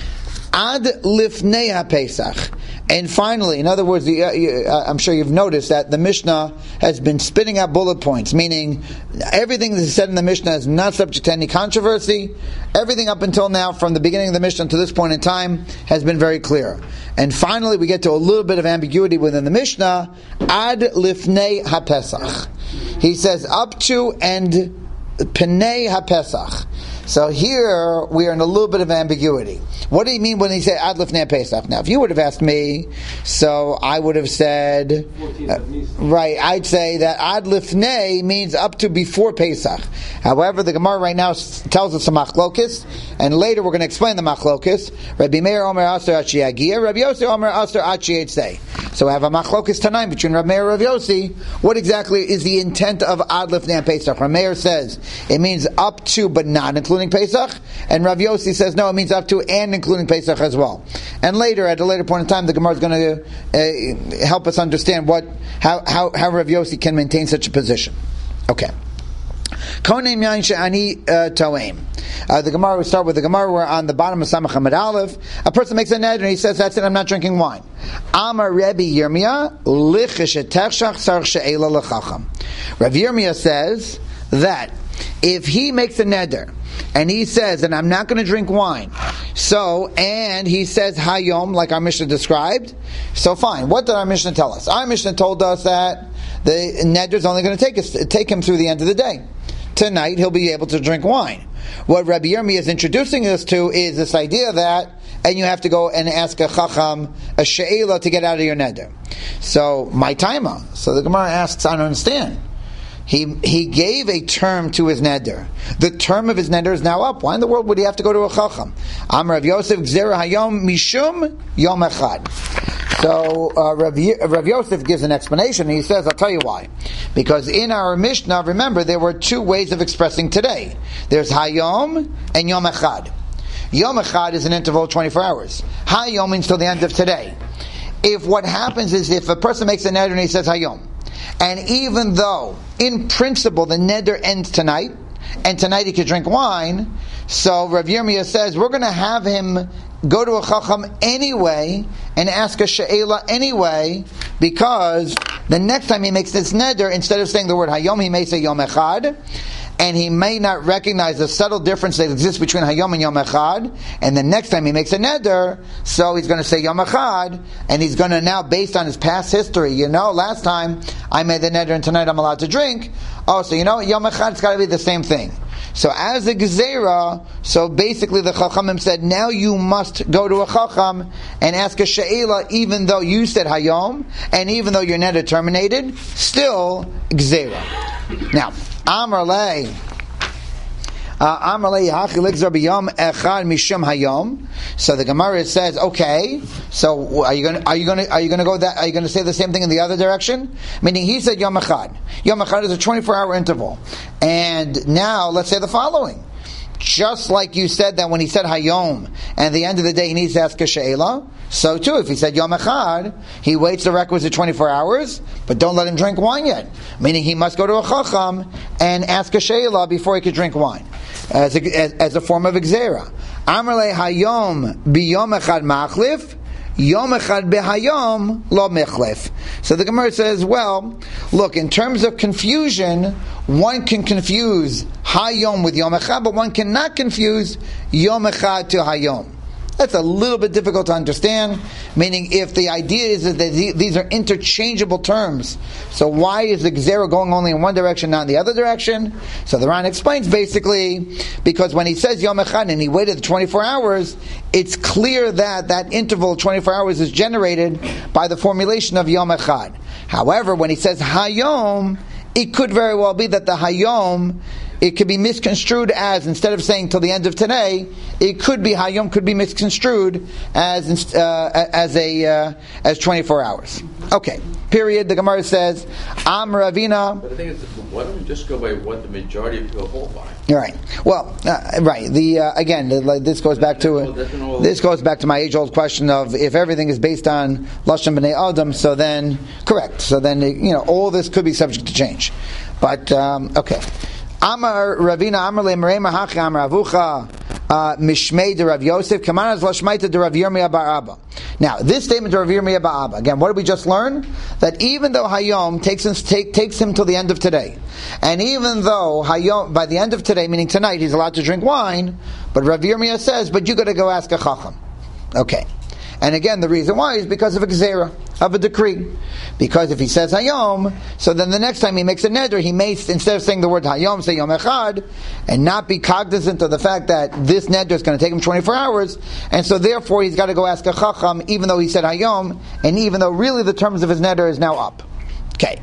Ad lifnei ha-Pesach. And finally, in other words, the, uh, I'm sure you've noticed that the Mishnah has been spitting out bullet points, meaning everything that is said in the Mishnah is not subject to any controversy. Everything up until now, from the beginning of the Mishnah to this point in time, has been very clear. And finally, we get to a little bit of ambiguity within the Mishnah. Ad lifnei ha-Pesach. He says up to and Penei ha-Pesach. So here we are in a little bit of ambiguity. What do you mean when he said Ad Lifnei Pesach? Now, if you would have asked me, so I would have said, uh, right, I'd say that Ad Lifnei means up to before Pesach. However, the Gemara right now tells us a machlokis, and later we're going to explain the machlokis. Rabbi Meir Omer Aser Achi Yagia, Rabbi Yossi Omer Aser Achi Yitzei. So we have a machlokis tonight between Rabbi Meir and Rabbi Yossi. What exactly is the intent of Ad Lifnei Pesach? Rabbi Meir says it means up to, but not including Pesach, and Rav Yossi says no, it means up to and including Pesach as well. And later, at a later point in time, the Gemara is going to uh, help us understand what how, how how Rav Yossi can maintain such a position. Okay. Konim Yain She'ani Toeim. The Gemara, we start with the Gemara. We're on the bottom of Samach Hamad Aleph. A person makes a neder and he says, "That's it. I'm not drinking wine." Amar Rebbe Yirmiyah Lichish Etechshach Sarch She'ela Lechacham. Rav Yirmiyah says that if he makes a neder and he says, and I'm not going to drink wine, so, and he says Hayom, like our Mishnah described, so fine. What did our Mishnah tell us? Our Mishnah told us that the neder is only going to take us, take him through the end of the day. Tonight he'll be able to drink wine. What Rabbi Yirmiyah is introducing us to is this idea that, and you have to go and ask a chacham, a she'ela, to get out of your neder. So, my timer. So the Gemara asks, I don't understand. He he gave a term to his neder. The term of his neder is now up. Why in the world would he have to go to a chacham? Amar Rav Yosef Gzera Hayom Mishum Yom Echad. So uh, Rav, Rav Yosef gives an explanation. He says, I'll tell you why. Because in our Mishnah, remember, there were two ways of expressing today. There's Hayom and Yom Echad. Yom Echad is an interval of twenty-four hours. Hayom means till the end of today. If what happens is if a person makes a neder and he says Hayom, and even though, in principle, the neder ends tonight, and tonight he could drink wine. So Rav Yirmiyah says we're going to have him go to a chacham anyway and ask a she'ela anyway, because the next time he makes this neder, instead of saying the word hayom, he may say yom echad, and he may not recognize the subtle difference that exists between hayom and yom echad, and the next time he makes a neder, so he's going to say yom echad, and he's going to now, based on his past history, you know, last time I made the neder and tonight I'm allowed to drink, oh, so you know, yom echad, it's got to be the same thing. So as a gezerah, so basically the Chachamim said, now you must go to a Chacham and ask a she'ela, even though you said hayom, and even though your neder terminated, still gezerah. Now, Amar lei, Amar lei hachi ligzar b'yom echad mishum hayom. So the Gemara says, okay, so are you going? Are you going? Are you going to go that? Are you going to say the same thing in the other direction? Meaning, he said yom echad. Yom echad is a twenty-four hour interval, and now let's say the following. Just like you said that when he said hayom, and at the end of the day he needs to ask a she'ela, so too, if he said yom echad, he waits the requisite twenty-four hours, but don't let him drink wine yet. Meaning he must go to a chacham and ask a she'ela before he could drink wine, as a, as, as a form of gezerah. Amar le hayom biyom echad machlif, yom echad behayom lo mechlef. So the Gemara says, well, look, in terms of confusion, one can confuse hayom with yom echad, but one cannot confuse yom echad to hayom. That's a little bit difficult to understand, meaning if the idea is that these are interchangeable terms, so why is the gezerah going only in one direction, not in the other direction? So the Ran explains basically, because when he says Yom Echad and he waited the twenty-four hours, it's clear that that interval of twenty-four hours is generated by the formulation of Yom Echad. However, when he says Hayom, it could very well be that the Hayom, it could be misconstrued as, instead of saying till the end of today, it could be hayom could be misconstrued as uh, as a uh, as twenty-four hours. Okay. Period. The Gemara says, Am Ravina. But the thing is, why don't we just go by what the majority of people hold by? Right. Well, uh, right. The uh, again, the, this goes back to uh, this goes back to my age-old question of if everything is based on lashon b'nei adam, so then correct. So then you know all this could be subject to change. But um, okay. Amar Ravina Amar le Merema Hachi Amar Avucha Mishmei de Rav Yosef Kamanas Lashmaita de Rav Yirmiyah Bar Abba. Now, this statement to Rav Yirmiyah Bar Abba, again, what did we just learn? That even though Hayom takes him, take, takes him till the end of today, and even though Hayom, by the end of today, meaning tonight, he's allowed to drink wine, but Rav Yirmiyah says, but you got to go ask a Chacham. Okay. And again, the reason why is because of a gezerah, of a decree. Because if he says hayom, so then the next time he makes a neder, he may, instead of saying the word hayom, say yom echad, and not be cognizant of the fact that this neder is going to take him twenty-four hours, and so therefore he's got to go ask a chacham, even though he said hayom, and even though really the terms of his neder is now up. Okay.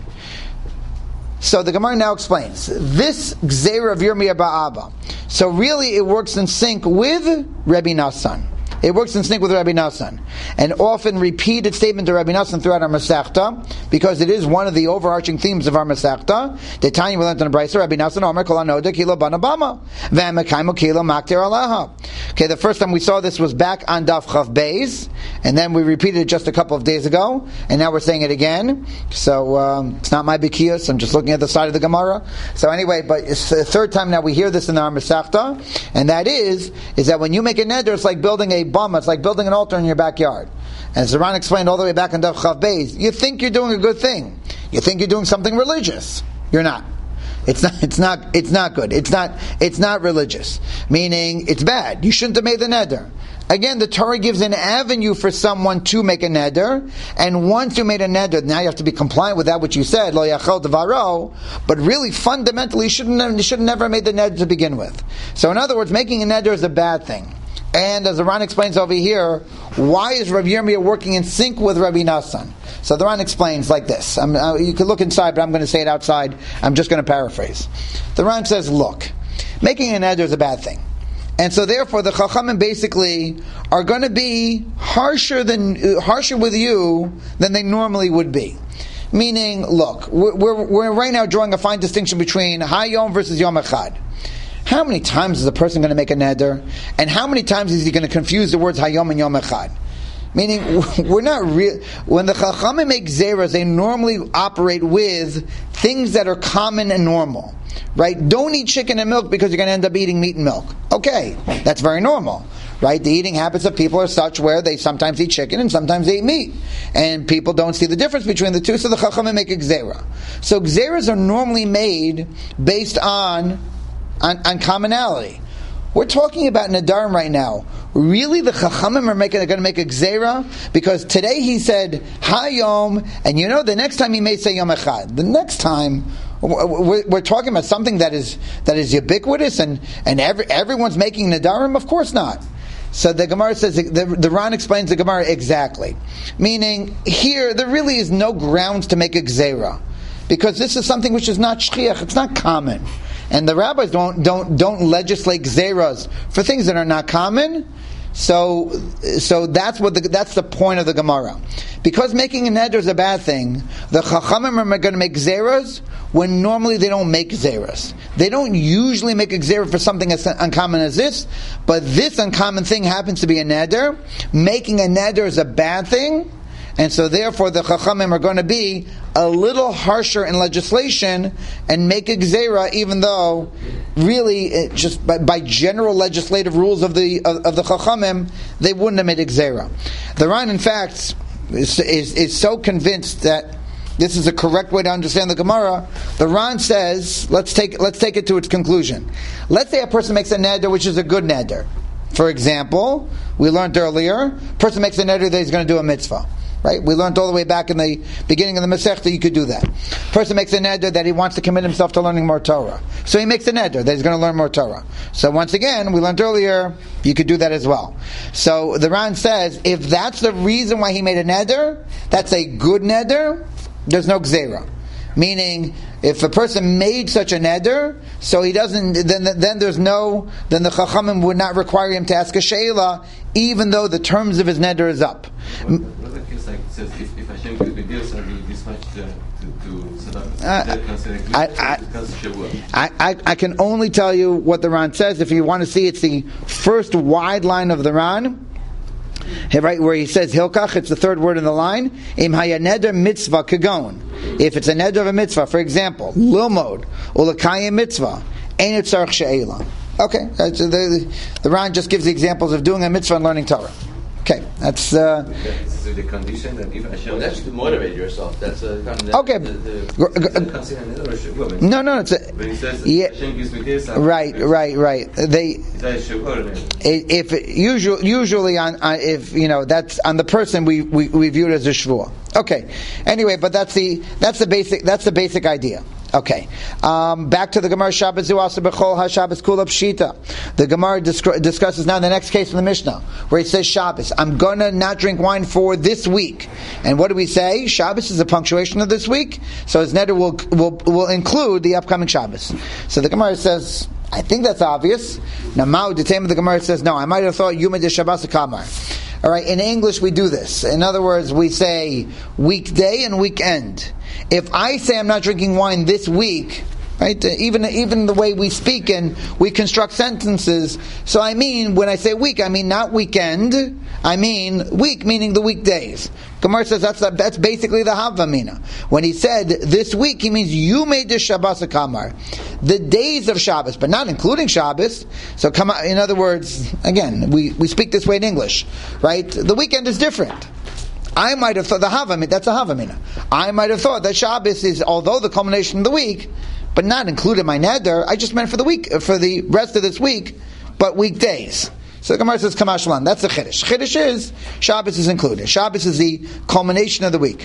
So the Gemara now explains, this gezerah of Yirmiyah Bar Abba, so really it works in sync with Rabbi Nassan. It works in sync with Rabbi Nassan. An often repeated statement to Rabbi Nassan throughout our Masechta, because it is one of the overarching themes of our Masechta. The Tanya we learned in the Brisa, Rabbi Nassan, Omer Kol Anoda Kilo Banabama, V'Amekaimu Kilo Maktir Aleha. Okay, the first time we saw this was back on Daf Chav Beis, and then we repeated it just a couple of days ago, and now we're saying it again. So um, it's not my Bikiyos, I'm just looking at the side of the Gemara. So anyway, but it's the third time now we hear this in our Masechta, and that is, is that when you make a neder, it's like building a bama, it's like building an altar in your backyard. And as Ran explained all the way back in Daf Chav Beis, you think you're doing a good thing. You think you're doing something religious. You're not. It's not. It's not. It's not good. It's not. It's not religious. Meaning, it's bad. You shouldn't have made the neder. Again, the Torah gives an avenue for someone to make a neder, and once you made a neder, now you have to be compliant with that which you said, lo yachal devaro. But really, fundamentally, you shouldn't have, you should have never made the neder to begin with. So, in other words, making a neder is a bad thing. And as the Ran explains over here, why is Rabbi Yirmiyah working in sync with Rabbi Nassan? So the Ran explains like this. I'm, uh, you can look inside, but I'm going to say it outside. I'm just going to paraphrase. The Ran says, look, making a neder is a bad thing. And so therefore the Chachamim basically are going to be harsher than uh, harsher with you than they normally would be. Meaning, look, we're, we're, we're right now drawing a fine distinction between Hayom versus Yom Echad. How many times is a person going to make a neder? And how many times is he going to confuse the words Hayom and Yom Echad? Meaning, we're not real. When the Chachamim make zeras, they normally operate with things that are common and normal, right? Don't eat chicken and milk because you're going to end up eating meat and milk. Okay, that's very normal, right? The eating habits of people are such where they sometimes eat chicken and sometimes they eat meat. And people don't see the difference between the two, so the Chachamim make a gzera. So gzeras are normally made based on, on, on commonality. We're talking about Nadarim right now. Really, the Chachamim are making, are going to make a gzera? Because today he said, Hayom, and you know, the next time he may say Yom Echad. The next time, we're, we're talking about something that is that is ubiquitous, and, and every, everyone's making Nadarim? Of course not. So the Gemara says, the, the Ran explains the Gemara exactly. Meaning, here, there really is no grounds to make a gzera. Because this is something which is not shchiach, it's not common. And the rabbis don't don't don't legislate gzeras for things that are not common. So so that's what the, that's the point of the Gemara. Because making a neder is a bad thing, the Chachamim are going to make gzeras when normally they don't make gzeras. They don't usually make a gzera for something as uncommon as this, but this uncommon thing happens to be a neder. Making a neder is a bad thing. And so therefore the Chachamim are going to be a little harsher in legislation and make a gzera, even though really it just by, by general legislative rules of the of, of the Chachamim, they wouldn't have made a gzera. The Ran, in fact, is, is, is so convinced that this is the correct way to understand the Gemara. The Ran says, let's take let's take it to its conclusion. Let's say a person makes a neder which is a good neder. For example, we learned earlier, a person makes a neder that he's going to do a mitzvah. Right? We learned all the way back in the beginning of the Masechta you could do that. Person makes a neder that he wants to commit himself to learning more Torah. So he makes a neder that he's going to learn more Torah. So once again, we learned earlier, you could do that as well. So the Ran says, if that's the reason why he made a neder, that's a good neder, there's no gzera. Meaning, if a person made such a neder, so he doesn't, then then there's no, then the Chachamim would not require him to ask a sheila, even though the terms of his neder is up. What, what the case like says, if, if Hashem could be deals are this much to to set up, I, I, I can only tell you what the Ran says. If you want to see, it's the first wide line of the Ran. Right where he says Hilkach, it's the third word in the line. Im haya neder mitzvah kagon. If it's a neder of a mitzvah, for example, lilmod ulakayim mitzvah, ein it tzarich she'ela. Okay, that's, the, the, the Ran just gives the examples of doing a mitzvah and learning Torah. Okay, that's uh, this is the condition that if Hashem. Well, that's to motivate yourself. That's a kind of okay. The, the, no, no, it's a, when he says yeah, Hashem gives me this, right, right, right. They if it, usually usually on, on if you know that's on the person we, we, we view it as a shvuah. Okay. Anyway, but that's the that's the basic that's the basic idea. Okay, um, back to the Gemara. Shabbos zu asa b'chol ha-Shabbos kula pshita. The Gemara disc- discusses now the next case in the Mishnah, where it says Shabbos. I'm gonna not drink wine for this week, and what do we say? Shabbos is a punctuation of this week, so his neder will will will include the upcoming Shabbos. So the Gemara says, I think that's obvious. Now, Mao the time of the Gemara says, no, I might have thought Yuma de Shabbos Kamar. All right, in English we do this. In other words, we say weekday and weekend. If I say I'm not drinking wine this week, right? Even even the way we speak and we construct sentences. So I mean, when I say week, I mean not weekend. I mean week, meaning the weekdays. Gemara says that's the, that's basically the Havamina. When he said this week, he means you made the Shabbos Kamar, the days of Shabbos, but not including Shabbos. So come in other words, again, we, we speak this way in English, right? The weekend is different. I might have thought the Havamina, that's a Havamina. I might have thought that Shabbos is, although the culmination of the week, but not included my neder. I just meant for the week, for the rest of this week, but weekdays. So the Gemara says Kamashlan. That's the Chiddush. Chiddush is Shabbos is included. Shabbos is the culmination of the week.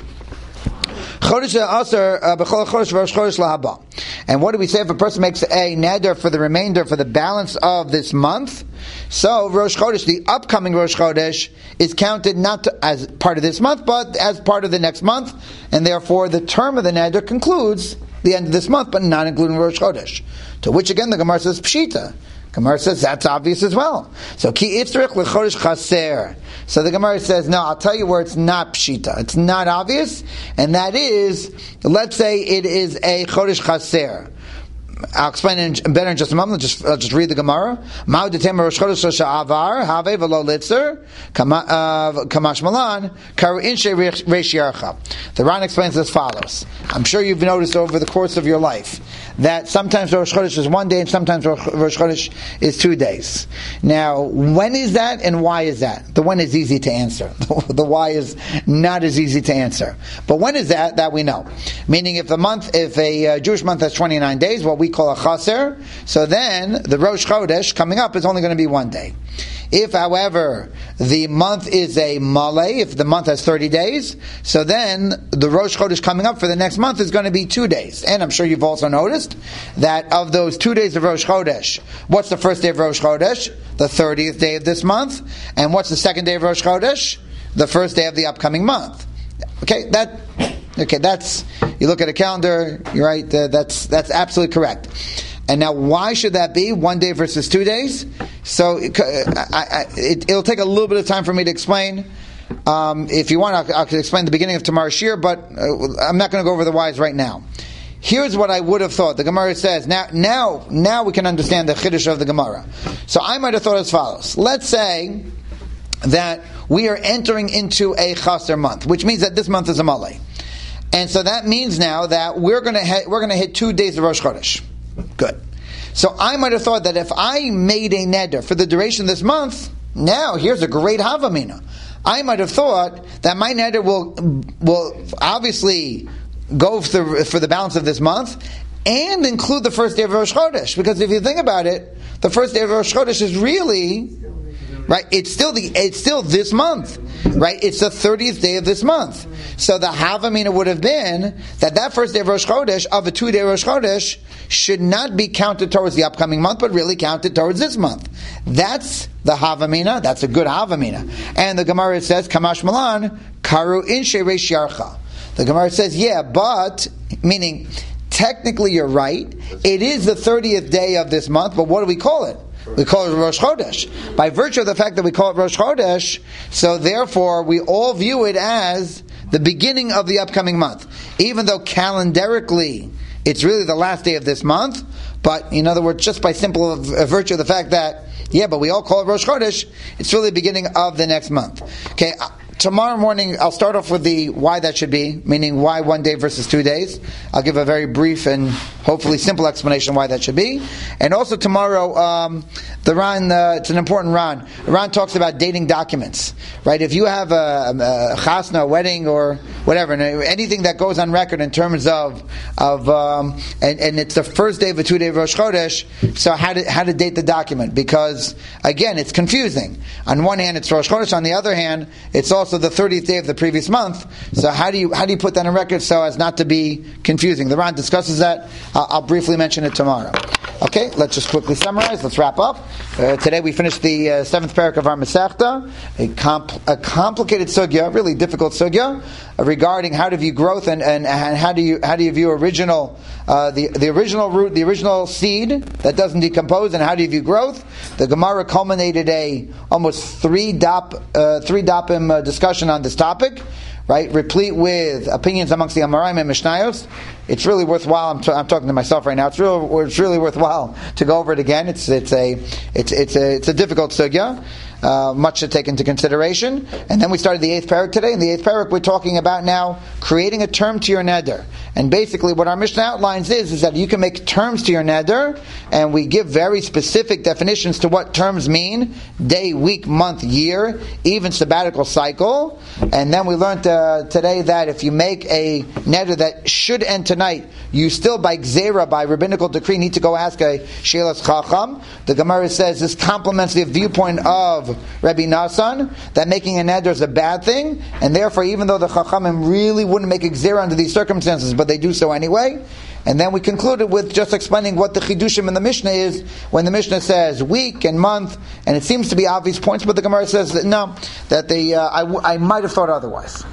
And what do we say if a person makes a neder for the remainder, for the balance of this month? So Rosh Chodesh, the upcoming Rosh Chodesh, is counted not to, as part of this month, but as part of the next month, and therefore the term of the neder concludes the end of this month, but not including Rosh Chodesh. To which again the Gemara says Pshita. Gemara says that's obvious as well. So ki itzrich lechodesh chaser. So the Gemara says, no, I'll tell you where it's not pshita. It's not obvious, and that is, let's say it is a chodesh chaser. I'll explain it in, better in just a moment. Just, I'll just read the Gemara. Ma'u detem Rosh Chodesh sha'avar have v'lo litzer kamash malan karu inshe reish yarcha. The Ran explains as follows. I'm sure you've noticed over the course of your life that sometimes Rosh Chodesh is one day and sometimes Rosh Chodesh is two days. Now, when is that and why is that? The when is easy to answer. The why is not as easy to answer. But when is that? That we know. Meaning, if the month, if a uh, Jewish month has twenty-nine days, what we call a chaser, so then the Rosh Chodesh coming up is only going to be one day. If, however, the month is a malay, if the month has thirty days, so then the Rosh Chodesh coming up for the next month is going to be two days. And I'm sure you've also noticed that of those two days of Rosh Chodesh, what's the first day of Rosh Chodesh? The thirtieth day of this month. And what's the second day of Rosh Chodesh? The first day of the upcoming month. Okay, that, okay, that's, you look at a calendar, you're right, uh, that's, that's absolutely correct. And now, why should that be one day versus two days? So it, I, I, it, it'll take a little bit of time for me to explain. Um, if you want, I'll, I'll explain the beginning of tomorrow's shir, but uh, I'm not going to go over the whys right now. Here's what I would have thought. The Gemara says, now, now, now we can understand the chiddush of the Gemara. So I might have thought as follows. Let's say that we are entering into a chaser month, which means that this month is a malay, and so that means now that we're going to ha- we're going to hit two days of Rosh Chodesh. Good. So I might have thought that if I made a neder for the duration of this month, now here's a great havamina. I might have thought that my neder will will obviously go for the, for the balance of this month and include the first day of Rosh Chodesh, because if you think about it, the first day of Rosh Chodesh is really right. It's still the it's still this month, right? It's the thirtieth day of this month. So the havamina would have been that that first day of Rosh Chodesh of a two-day Rosh Chodesh should not be counted towards the upcoming month, but really counted towards this month. That's the havamina. That's a good havamina. And the Gemara says, Kamash Malan, Karu Inshe Reish Yarcha. The Gemara says, yeah, but, meaning, technically you're right. It is the thirtieth day of this month, but what do we call it? We call it Rosh Chodesh. By virtue of the fact that we call it Rosh Chodesh, so therefore we all view it as the beginning of the upcoming month. Even though calendarically it's really the last day of this month, but in other words, just by simple of, virtue of the fact that, yeah, but we all call it Rosh Chodesh, it's really the beginning of the next month. Okay, uh, tomorrow morning I'll start off with the why that should be, meaning why one day versus two days. I'll give a very brief and hopefully simple explanation why that should be. And also tomorrow, um, the Ran, uh, it's an important Ran. Ran talks about dating documents, right? If you have a, a chasna, a wedding, or whatever, anything that goes on record in terms of of um, and, and it's the first day of a two-day Rosh Chodesh. So how to how to date the document? Because again, it's confusing. On one hand, it's Rosh Chodesh. On the other hand, it's also the thirtieth day of the previous month. So how do you how do you put that on record so as not to be confusing? The Ran discusses that. I'll, I'll briefly mention it tomorrow. Okay, let's just quickly summarize. Let's wrap up. Uh, today we finished the uh, seventh parak of our Masechta, a, comp- a complicated sugya, really difficult sugya, uh, regarding how to view growth and, and, and how do you how do you view original uh, the the original root, the original seed that doesn't decompose, and how do you view growth? The Gemara culminated a almost three dap uh, three dapim uh, discussion on this topic. Right, replete with opinions amongst the Amoraim and Mishnayos. It's really worthwhile. I'm, t- I'm talking to myself right now. It's really, it's really worthwhile to go over it again. It's, it's a, it's, it's a, it's a difficult sugya. Uh, much to take into consideration. And then we started the eighth parak today. In the eighth parak, we're talking about now creating a term to your neder. And basically, what our Mishnah outlines is is that you can make terms to your neder, and we give very specific definitions to what terms mean: day, week, month, year, even sabbatical cycle. And then we learned uh, today that if you make a neder that should end tonight, you still by gzera, by rabbinical decree, need to go ask a shelas chacham. The Gemara says this complements the viewpoint of Rabbi Nasan, that making a neder is a bad thing, and therefore even though the chachamim really wouldn't make a gzera under these circumstances, but they do so anyway. And then we concluded with just explaining what the chidushim in the Mishnah is, when the Mishnah says week and month, and it seems to be obvious points, but the Gemara says that no, that the uh, I, w- I might have thought otherwise.